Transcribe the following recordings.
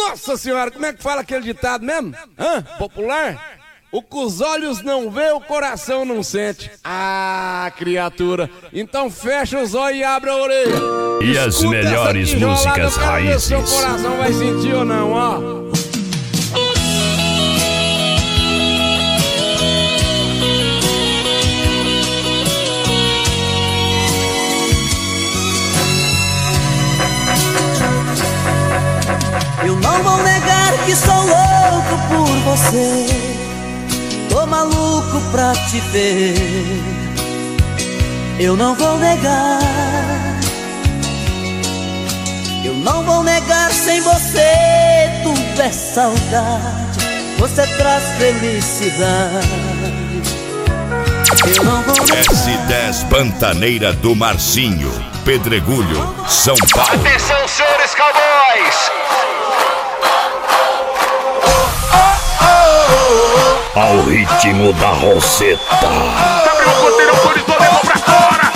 Nossa senhora, como é que fala aquele ditado mesmo? Hã? Popular? O que os olhos não vê, o coração não sente. Ah, criatura. Então fecha os olhos e abre a orelha. E as melhores músicas raízes. Seu coração vai sentir ou não, ó. Eu não vou negar que sou louco por você. Tô maluco pra te ver. Eu não vou negar. Eu não vou negar, sem você tudo é saudade. Você traz felicidade. Eu não vou negar. S10 Pantaneira do Marcinho, Pedregulho, São Paulo. Atenção, senhores cowboys! Ao ritmo da roseta. Abriu o ponteiro, autorizou, levou pra fora!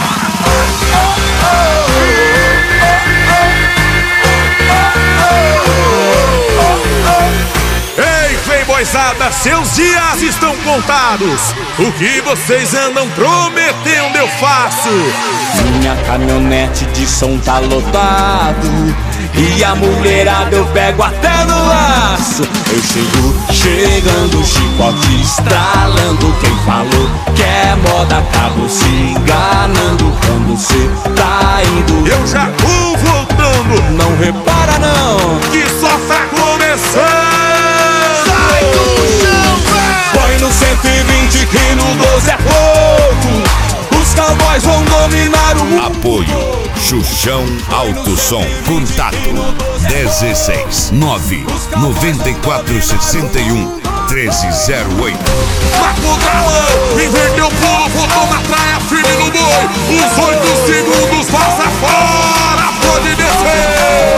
Ei, playboyzada, seus dias estão contados. O que vocês andam prometendo eu faço. Minha caminhonete de som tá lotado e a mulherada eu pego até no laço. Eu chegando, chicote estralando. Quem falou que é moda acabou se enganando. Quando cê tá indo, Eu já vou voltando, não repara não, que só tá começando. sai do chão, véi! Põe no 120 que no 12 é pouco. Os cowboys vão dominar o mundo. Apoio Xuxão Alto Som. Contato 16 9 94 61 1308. Marco Galão, inverteu o pulo, botou na praia, firme no boi. Os 8 segundos, passa fora, pode descer.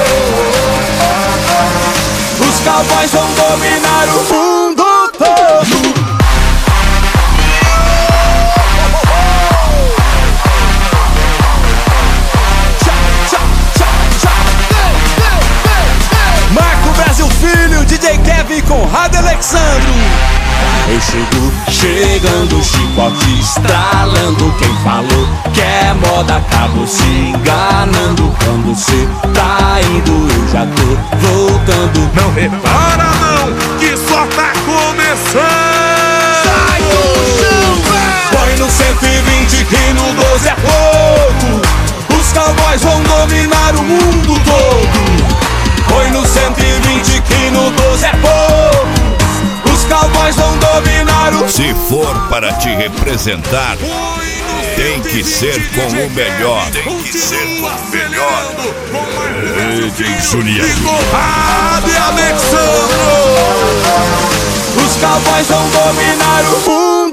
Os cowboys vão dominar o mundo todo. Marco Brasil Filho, DJ Kevin Conrado Alexandro. Eu chegando, chicote estralando. Quem falou que é moda acabou se enganando. Quando cê tá indo, eu já tô voltando. Não repara não, que só tá começando. Sai do chão, véi! Põe no 120 que no 12 é pouco. Os cowboys vão dominar o mundo todo. Põe no 120 que no 12 é pouco. Os cowboys vão dominar o... Se for para te representar, tem que ser com o melhor. Tem que ser com o melhor. DJ Juliano E Conrado e Alexandro. Os cowboys vão dominar o mundo.